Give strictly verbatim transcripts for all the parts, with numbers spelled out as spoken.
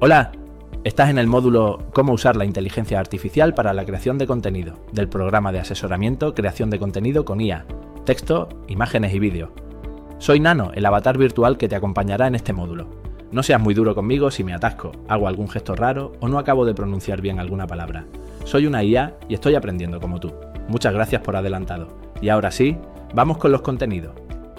Hola, estás en el módulo Cómo usar la inteligencia artificial para la creación de contenido, del programa de asesoramiento Creación de Contenido con I A, texto, imágenes y vídeo. Soy Nano, el avatar virtual que te acompañará en este módulo. No seas muy duro conmigo si me atasco, hago algún gesto raro o no acabo de pronunciar bien alguna palabra. Soy una I A y estoy aprendiendo como tú. Muchas gracias por adelantado. Y ahora sí, vamos con los contenidos.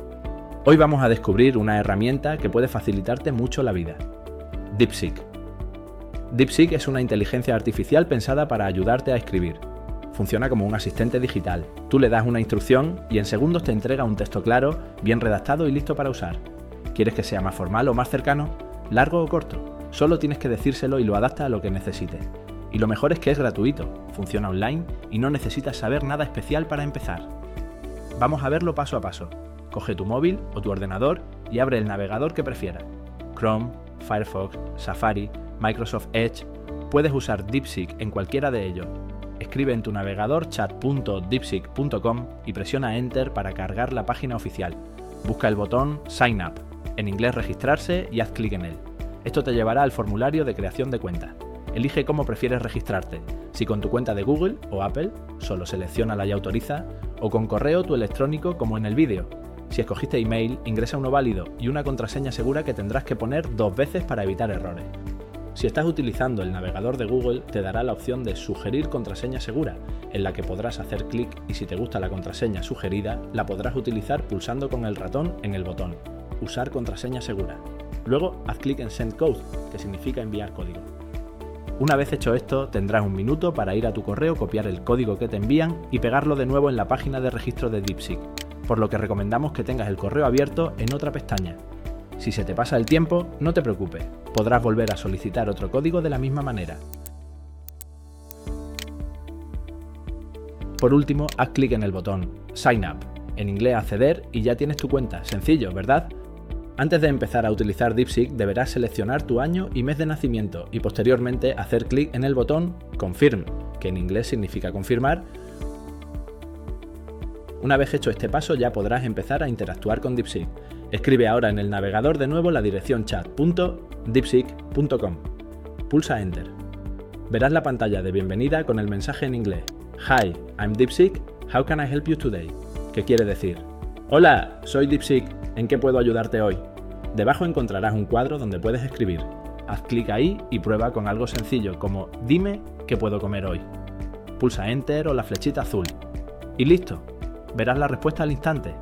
Hoy vamos a descubrir una herramienta que puede facilitarte mucho la vida. DeepSeek. DeepSeek es una inteligencia artificial pensada para ayudarte a escribir. Funciona como un asistente digital. Tú le das una instrucción y en segundos te entrega un texto claro, bien redactado y listo para usar. ¿Quieres que sea más formal o más cercano? ¿Largo o corto? Solo tienes que decírselo y lo adapta a lo que necesites. Y lo mejor es que es gratuito, funciona online y no necesitas saber nada especial para empezar. Vamos a verlo paso a paso. Coge tu móvil o tu ordenador y abre el navegador que prefieras. Chrome, Firefox, Safari, Microsoft Edge. Puedes usar DeepSeek en cualquiera de ellos. Escribe en tu navegador chat punto deepseek punto com y presiona Enter para cargar la página oficial. Busca el botón Sign Up, en inglés registrarse, y haz clic en él. Esto te llevará al formulario de creación de cuenta. Elige cómo prefieres registrarte, si con tu cuenta de Google o Apple, solo selecciónala y autoriza, o con correo tu electrónico como en el vídeo. Si escogiste email, ingresa uno válido y una contraseña segura que tendrás que poner dos veces para evitar errores. Si estás utilizando el navegador de Google, te dará la opción de sugerir contraseña segura, en la que podrás hacer clic y si te gusta la contraseña sugerida, la podrás utilizar pulsando con el ratón en el botón Usar contraseña segura. Luego, haz clic en Send Code, que significa enviar código. Una vez hecho esto, tendrás un minuto para ir a tu correo, copiar el código que te envían y pegarlo de nuevo en la página de registro de DeepSeek, por lo que recomendamos que tengas el correo abierto en otra pestaña. Si se te pasa el tiempo, no te preocupes, podrás volver a solicitar otro código de la misma manera. Por último, haz clic en el botón Sign Up, en inglés acceder, y ya tienes tu cuenta. Sencillo, ¿verdad? Antes de empezar a utilizar DeepSeek deberás seleccionar tu año y mes de nacimiento y posteriormente hacer clic en el botón Confirm, que en inglés significa confirmar. Una vez hecho este paso ya podrás empezar a interactuar con DeepSeek. Escribe ahora en el navegador de nuevo la dirección chat punto deepseek punto com. Pulsa Enter. Verás la pantalla de bienvenida con el mensaje en inglés. Hi, I'm DeepSeek. How can I help you today? ¿Qué quiere decir? Hola, soy DeepSeek. ¿En qué puedo ayudarte hoy? Debajo encontrarás un cuadro donde puedes escribir. Haz clic ahí y prueba con algo sencillo como dime qué puedo comer hoy. Pulsa Enter o la flechita azul. Y listo. Verás la respuesta al instante.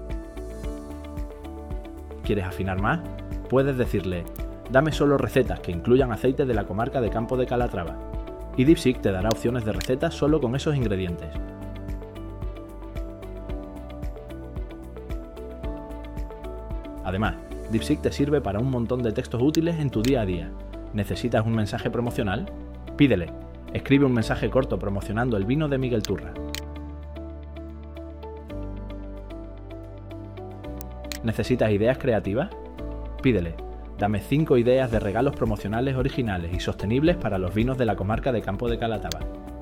¿Quieres afinar más? Puedes decirle, dame solo recetas que incluyan aceite de la comarca de Campo de Calatrava. Y DeepSeek te dará opciones de recetas solo con esos ingredientes. Además, DeepSeek te sirve para un montón de textos útiles en tu día a día. ¿Necesitas un mensaje promocional? Pídele. Escribe un mensaje corto promocionando el vino de Miguel Turra. ¿Necesitas ideas creativas? Pídele. Dame cinco ideas de regalos promocionales originales y sostenibles para los vinos de la comarca de Campo de Calatrava.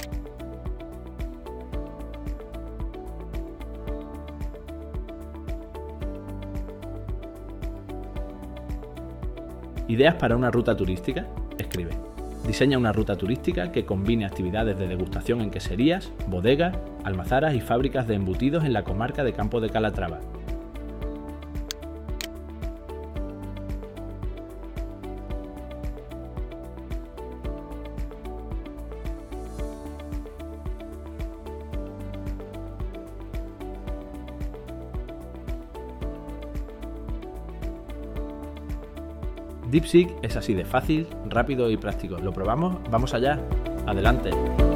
¿Ideas para una ruta turística? Escribe. Diseña una ruta turística que combine actividades de degustación en queserías, bodegas, almazaras y fábricas de embutidos en la comarca de Campo de Calatrava. DeepSeek es así de fácil, rápido y práctico. ¿Lo probamos? ¡Vamos allá! ¡Adelante!